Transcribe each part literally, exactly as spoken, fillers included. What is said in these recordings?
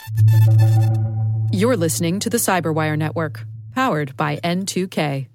You're listening to the Cyberwire Network, powered by N two K.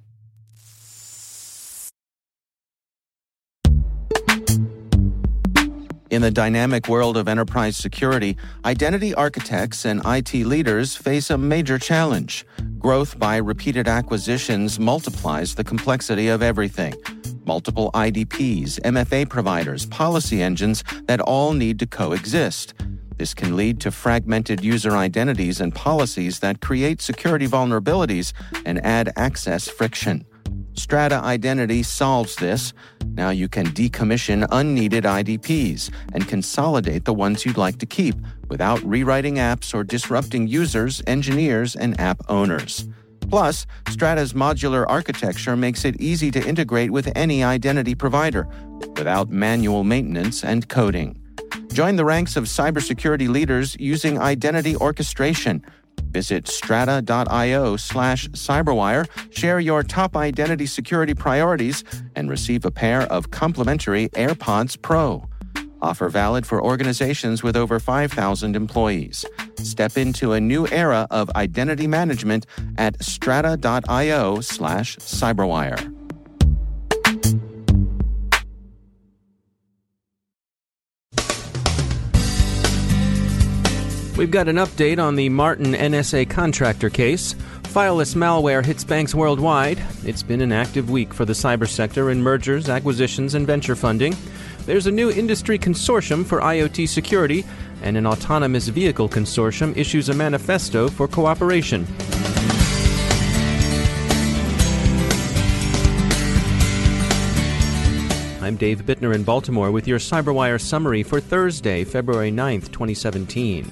In the dynamic world of enterprise security, identity architects and I T leaders face a major challenge. Growth by repeated acquisitions multiplies the complexity of everything. Multiple I D Ps, M F A providers, policy engines that all need to coexist. This can lead to fragmented user identities and policies that create security vulnerabilities and add access friction. Strata Identity solves this. Now you can decommission unneeded I D Ps and consolidate the ones you'd like to keep without rewriting apps or disrupting users, engineers, and app owners. Plus, Strata's modular architecture makes it easy to integrate with any identity provider without manual maintenance and coding. Join the ranks of cybersecurity leaders using identity orchestration. Visit strata.io slash cyberwire, share your top identity security priorities, and receive a pair of complimentary AirPods Pro. Offer valid for organizations with over five thousand employees. Step into a new era of identity management at strata.io slash cyberwire. We've got an update on the Martin N S A contractor case. Fileless malware hits banks worldwide. It's been an active week for the cyber sector in mergers, acquisitions, and venture funding. There's a new industry consortium for IoT security, and an autonomous vehicle consortium issues a manifesto for cooperation. I'm Dave Bittner in Baltimore with your CyberWire summary for Thursday, February ninth, twenty seventeen.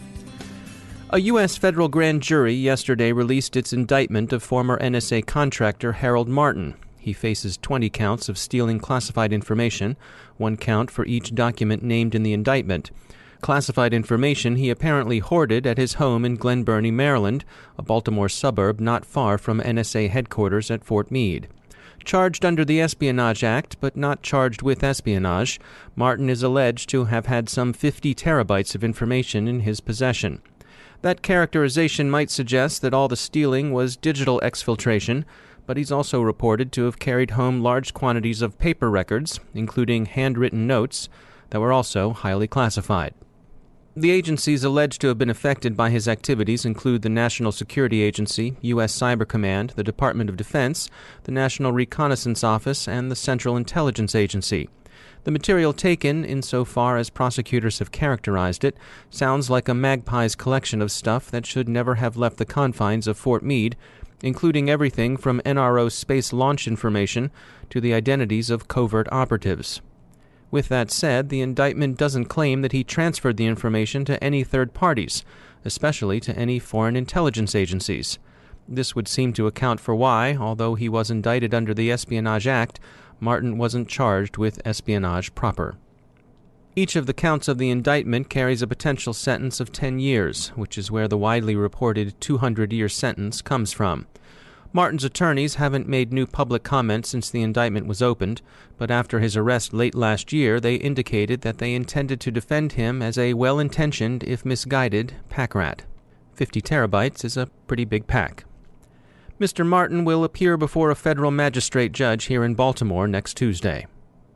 A U S federal grand jury yesterday released its indictment of former N S A contractor Harold Martin. He faces twenty counts of stealing classified information, one count for each document named in the indictment. Classified information he apparently hoarded at his home in Glen Burnie, Maryland, a Baltimore suburb not far from N S A headquarters at Fort Meade. Charged under the Espionage Act, but not charged with espionage, Martin is alleged to have had some fifty terabytes of information in his possession. That characterization might suggest that all the stealing was digital exfiltration, but he's also reported to have carried home large quantities of paper records, including handwritten notes, that were also highly classified. The agencies alleged to have been affected by his activities include the National Security Agency, U S Cyber Command, the Department of Defense, the National Reconnaissance Office, and the Central Intelligence Agency. The material taken, insofar as prosecutors have characterized it, sounds like a magpie's collection of stuff that should never have left the confines of Fort Meade, including everything from N R O space launch information to the identities of covert operatives. With that said, the indictment doesn't claim that he transferred the information to any third parties, especially to any foreign intelligence agencies. This would seem to account for why, although he was indicted under the Espionage Act, Martin wasn't charged with espionage proper. Each of the counts of the indictment carries a potential sentence of ten years, which is where the widely reported two hundred year sentence comes from. Martin's attorneys haven't made new public comments since the indictment was opened, but after his arrest late last year, they indicated that they intended to defend him as a well-intentioned, if misguided, pack rat. fifty terabytes is a pretty big pack. Mister Martin will appear before a federal magistrate judge here in Baltimore next Tuesday.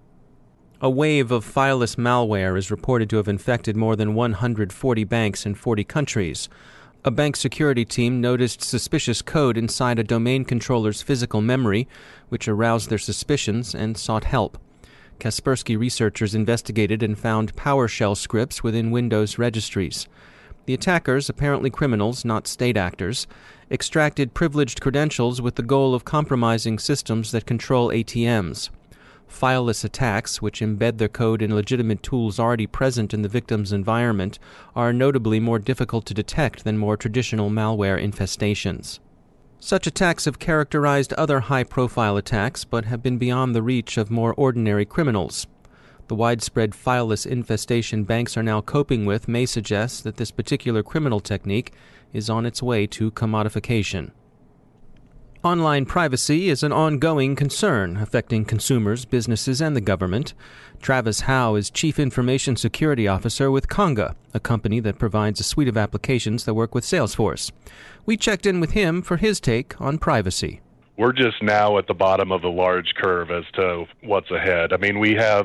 A wave of fileless malware is reported to have infected more than one hundred forty banks in forty countries. A bank security team noticed suspicious code inside a domain controller's physical memory, which aroused their suspicions and sought help. Kaspersky researchers investigated and found PowerShell scripts within Windows registries. The attackers, apparently criminals, not state actors, extracted privileged credentials with the goal of compromising systems that control A T Ms. Fileless attacks, which embed their code in legitimate tools already present in the victim's environment, are notably more difficult to detect than more traditional malware infestations. Such attacks have characterized other high-profile attacks, but have been beyond the reach of more ordinary criminals. The widespread fileless infestation banks are now coping with may suggest that this particular criminal technique is on its way to commodification. Online privacy is an ongoing concern affecting consumers, businesses, and the government. Travis Howe is Chief Information Security Officer with Conga, a company that provides a suite of applications that work with Salesforce. We checked in with him for his take on privacy. We're just now at the bottom of a large curve as to what's ahead. I mean, we have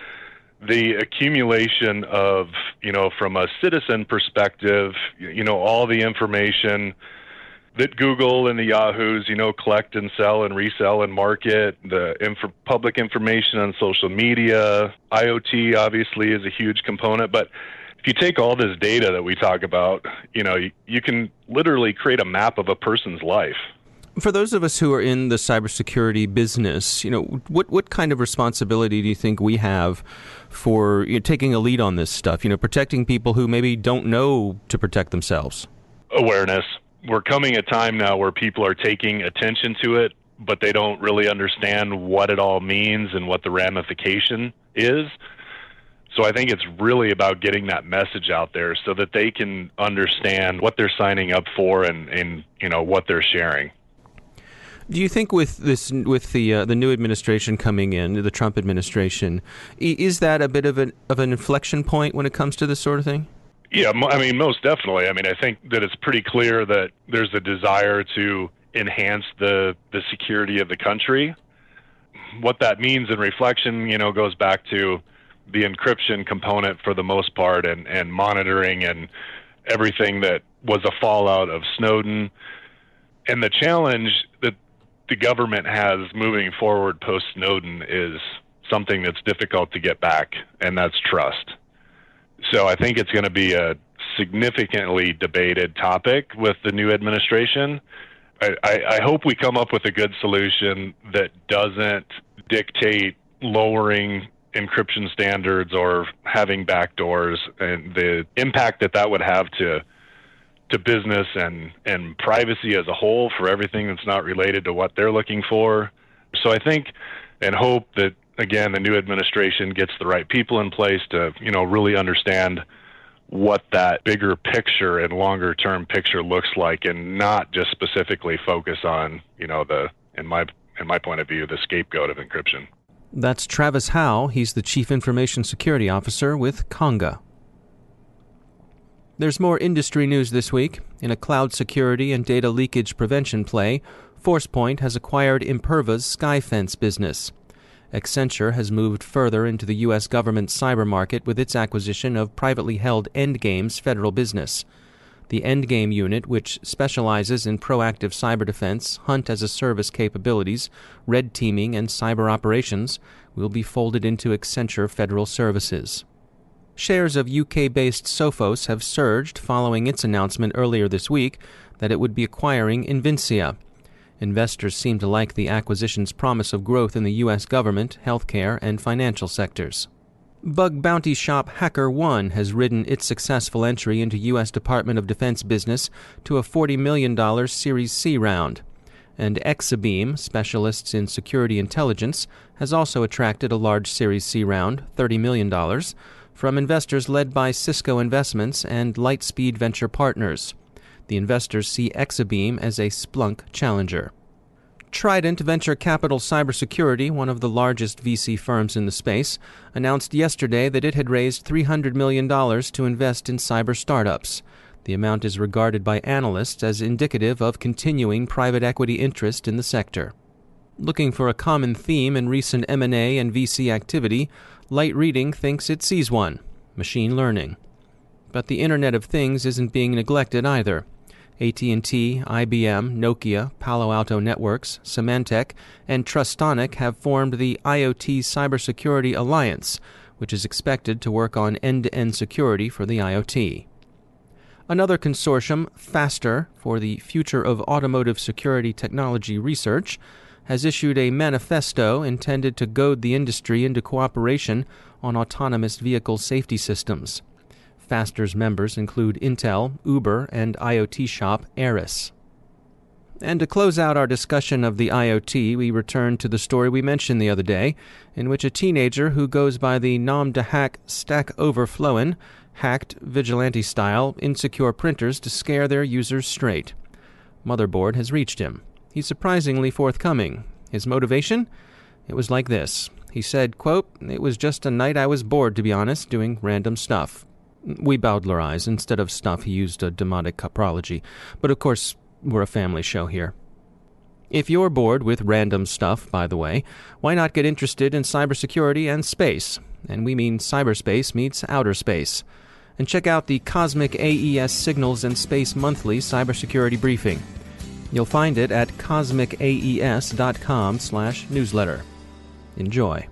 the accumulation of, you know, from a citizen perspective, you know, all the information that Google and the Yahoos, you know, collect and sell and resell and market, the inf- public information on social media. IoT obviously is a huge component, but if you take all this data that we talk about, you know, you, you can literally create a map of a person's life. For those of us who are in the cybersecurity business, you know, what what kind of responsibility do you think we have for, you know, taking a lead on this stuff, you know, protecting people who maybe don't know to protect themselves? Awareness. We're coming a time now where people are taking attention to it, but they don't really understand what it all means and what the ramification is. So I think it's really about getting that message out there so that they can understand what they're signing up for and, and you know, what they're sharing. Do you think with this, with the uh, the new administration coming in, the Trump administration, is that a bit of an of an inflection point when it comes to this sort of thing? Yeah, I mean, most definitely. I mean, I think that it's pretty clear that there's a desire to enhance the the security of the country. What that means in reflection, you know, goes back to the encryption component for the most part, and and monitoring and everything that was a fallout of Snowden, and the challenge that the government has moving forward post-Snowden is something that's difficult to get back, and that's trust. So I think it's going to be a significantly debated topic with the new administration. I, I, I hope we come up with a good solution that doesn't dictate lowering encryption standards or having backdoors, and the impact that that would have to to business and, and privacy as a whole for everything that's not related to what they're looking for. So I think and hope that, again, the new administration gets the right people in place to, you know, really understand what that bigger picture and longer term picture looks like, and not just specifically focus on, you know, the, in my, in my point of view, the scapegoat of encryption. That's Travis Howe. He's the Chief Information Security Officer with Conga. There's more industry news this week. In a cloud security and data leakage prevention play, Forcepoint has acquired Imperva's Skyfence business. Accenture has moved further into the U S government cyber market with its acquisition of privately held Endgame's federal business. The Endgame unit, which specializes in proactive cyber defense, hunt-as-a-service capabilities, red teaming, and cyber operations, will be folded into Accenture Federal Services. Shares of U K-based Sophos have surged following its announcement earlier this week that it would be acquiring Invincia. Investors seem to like the acquisition's promise of growth in the U S government, healthcare, and financial sectors. Bug bounty shop HackerOne has ridden its successful entry into U S Department of Defense business to a forty million dollars Series C round. And Exabeam, specialists in security intelligence, has also attracted a large Series C round, thirty million dollars, from investors led by Cisco Investments and Lightspeed Venture Partners. The investors see Exabeam as a Splunk challenger. Trident Venture Capital Cybersecurity, one of the largest V C firms in the space, announced yesterday that it had raised three hundred million dollars to invest in cyber startups. The amount is regarded by analysts as indicative of continuing private equity interest in the sector. Looking for a common theme in recent M and A and V C activity, Light Reading thinks it sees one: machine learning. But the Internet of Things isn't being neglected either. A T and T, I B M, Nokia, Palo Alto Networks, Symantec, and Trustonic have formed the IoT Cybersecurity Alliance, which is expected to work on end-to-end security for the IoT. Another consortium, FASTER, for the Future of Automotive Security Technology Research, has issued a manifesto intended to goad the industry into cooperation on autonomous vehicle safety systems. FASTER's members include Intel, Uber, and IoT shop Eris. And to close out our discussion of the IoT, we return to the story we mentioned the other day, in which a teenager who goes by the nom de hack Stack Overflowin hacked, vigilante-style, insecure printers to scare their users straight. Motherboard has reached him. he's surprisingly forthcoming. His motivation? It was like this. He said, quote, "It was just a night I was bored, to be honest, doing random stuff." We bowdlerize. Instead of stuff, he used a demotic coprology. But of course, we're a family show here. If you're bored with random stuff, by the way, why not get interested in cybersecurity and space? And we mean cyberspace meets outer space. And check out the Cosmic A E S Signals and Space Monthly Cybersecurity Briefing. You'll find it at cosmic A E S dot com slash newsletter. Enjoy.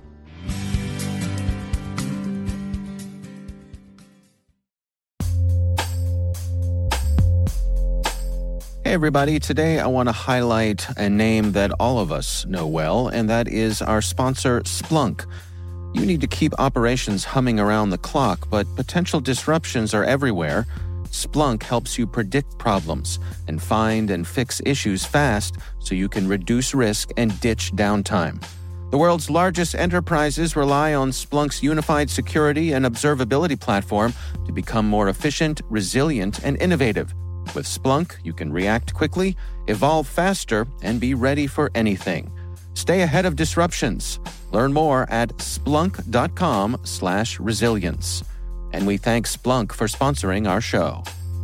Hey everybody, today I want to highlight a name that all of us know well, and that is our sponsor, Splunk. You need to keep operations humming around the clock, but potential disruptions are everywhere. Splunk helps you predict problems and find and fix issues fast so you can reduce risk and ditch downtime. The world's largest enterprises rely on Splunk's unified security and observability platform to become more efficient, resilient, and innovative. With Splunk, you can react quickly, evolve faster, and be ready for anything. Stay ahead of disruptions. Learn more at splunk.com slash resilience. And we thank Splunk for sponsoring our show.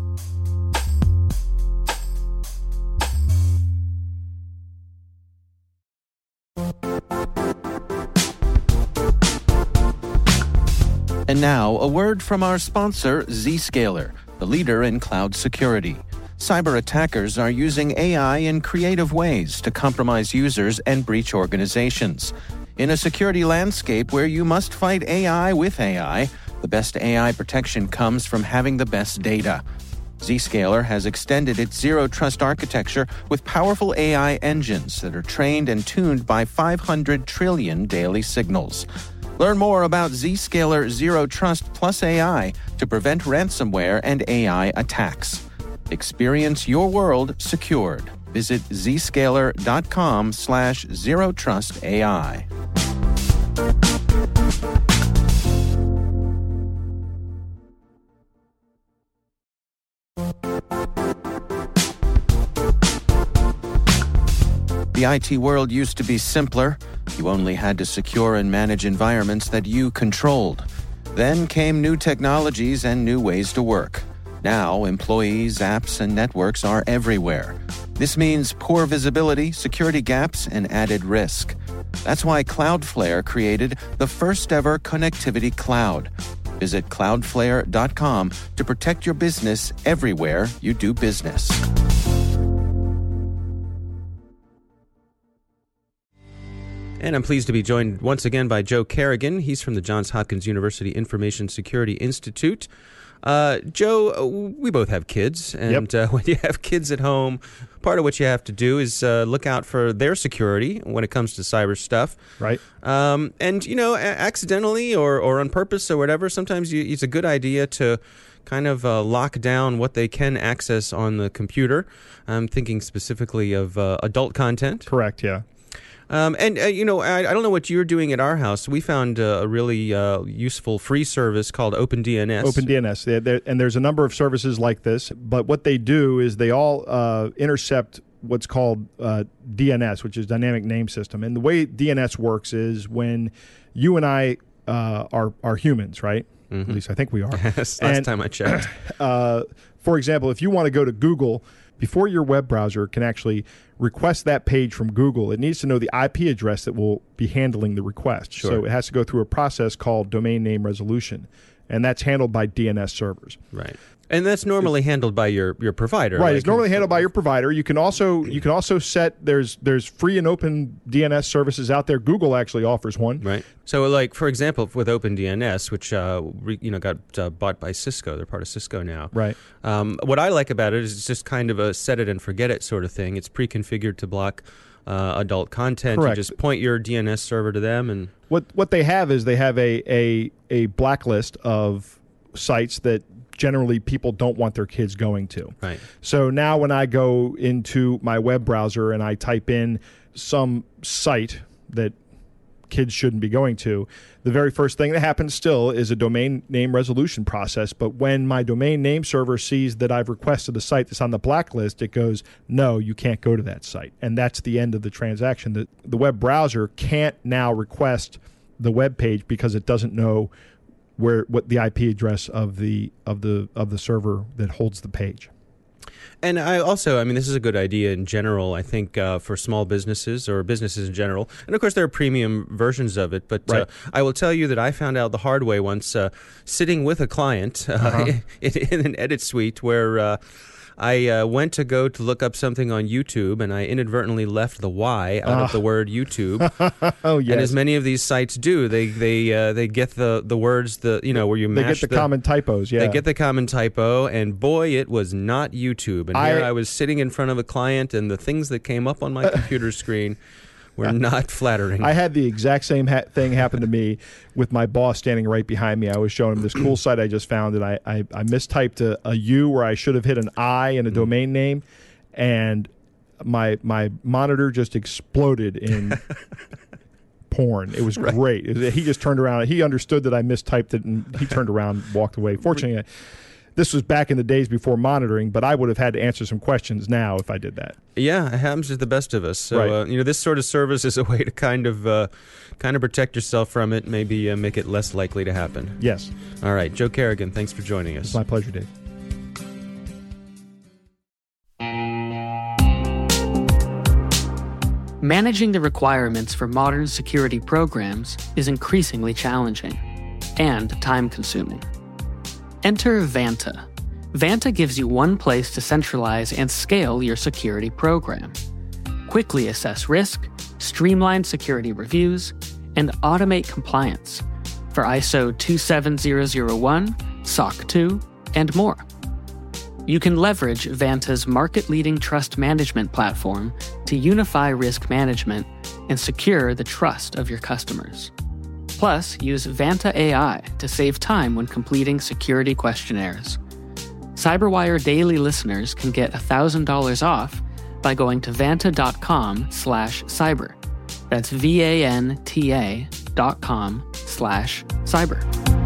And now, a word from our sponsor, Zscaler, the leader in cloud security. Cyber attackers are using A I in creative ways to compromise users and breach organizations. In a security landscape where you must fight A I with A I, the best A I protection comes from having the best data. Zscaler has extended its Zero Trust architecture with powerful A I engines that are trained and tuned by five hundred trillion daily signals. Learn more about Zscaler Zero Trust plus A I to prevent ransomware and A I attacks. Experience your world secured. Visit zscaler.com slash zero trust AI. The I T world used to be simpler. You only had to secure and manage environments that you controlled. Then came new technologies and new ways to work. Now, employees, apps, and networks are everywhere. This means poor visibility, security gaps, and added risk. That's why Cloudflare created the first-ever connectivity cloud. Visit cloudflare dot com to protect your business everywhere you do business. And I'm pleased to be joined once again by Joe Carrigan. He's from the Johns Hopkins University Information Security Institute. Uh, Joe, we both have kids, and yep. uh, when you have kids at home, part of what you have to do is uh, look out for their security when it comes to cyber stuff. Right. Um, and, you know, accidentally or, or on purpose or whatever, sometimes you, it's a good idea to kind of uh, lock down what they can access on the computer. I'm thinking specifically of uh, adult content. Correct, yeah. Um, and, uh, you know, I, I don't know what you're doing at our house. We found uh, a really uh, useful free service called OpenDNS. OpenDNS. They're, they're, and there's a number of services like this. But what they do is they all uh, intercept what's called uh, D N S, which is Dynamic Name System. And the way D N S works is when you and I uh, are, are humans, right? Mm-hmm. At least I think we are. Yes, last and, time I checked. Uh, for example, if you want to go to Google, before your web browser can actually request that page from Google, it needs to know the I P address that will be handling the request. Sure. So it has to go through a process called domain name resolution, and that's handled by D N S servers. Right. And that's normally handled by your, your provider. Right. Like it's normally handled by your provider. You can also you can also set there's there's free and open D N S services out there. Google actually offers one. Right. So, like for example, with OpenDNS, which uh, re, you know got uh, bought by Cisco, they're part of Cisco now. Right. Um, what I like about it is it's just kind of a set it and forget it sort of thing. It's pre-configured to block uh, adult content. Correct. You just point your D N S server to them, and what what they have is they have a a a blacklist of sites that generally people don't want their kids going to. Right. So now when I go into my web browser and I type in some site that kids shouldn't be going to, the very first thing that happens still is a domain name resolution process. But when my domain name server sees that I've requested a site that's on the blacklist, it goes, no, you can't go to that site. And that's the end of the transaction. The, the web browser can't now request the web page because it doesn't know where what the I P address of the of the of the server that holds the page. And I also, I mean, this is a good idea in general, I think, uh, for small businesses or businesses in general. And, of course, there are premium versions of it. But right. uh, I will tell you that I found out the hard way once uh, sitting with a client uh, uh-huh. in, in an edit suite where uh, I uh, went to go to look up something on YouTube, and I inadvertently left the Y out uh. of the word YouTube. Oh, yes. And as many of these sites do, they they uh, they get the, the words, the you know, where you they mash get the, the common typos, yeah. They get the common typo, and boy, it was not YouTube. And I, here I was sitting in front of a client, and the things that came up on my computer screen were not flattering. I had the exact same ha- thing happen to me with my boss standing right behind me. I was showing him this cool site I just found, and I, I, I mistyped a, a U where I should have hit an I in a mm. domain name, and my my monitor just exploded in porn. It was right. great. It was, he just turned around. He understood that I mistyped it, and he turned around and walked away. Fortunately, this was back in the days before monitoring, but I would have had to answer some questions now if I did that. Yeah, it happens to the best of us. So, right. uh, you know, this sort of service is a way to kind of uh, kind of protect yourself from it, maybe uh, make it less likely to happen. Yes. All right. Joe Carrigan, thanks for joining us. It's my pleasure, Dave. Managing the requirements for modern security programs is increasingly challenging and time-consuming. Enter Vanta. Vanta gives you one place to centralize and scale your security program. Quickly assess risk, streamline security reviews, and automate compliance for I S O two seven zero zero one, S O C two, and more. You can leverage Vanta's market-leading trust management platform to unify risk management and secure the trust of your customers. Plus, use Vanta A I to save time when completing security questionnaires. CyberWire Daily listeners can get one thousand dollars off by going to vanta.com slash cyber. That's V-A-N-T-A dot com slash cyber.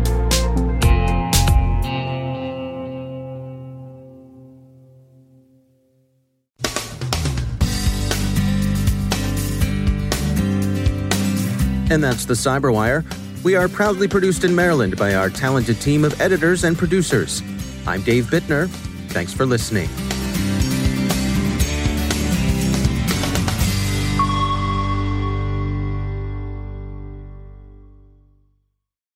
And that's the CyberWire. We are proudly produced in Maryland by our talented team of editors and producers. I'm Dave Bittner. Thanks for listening.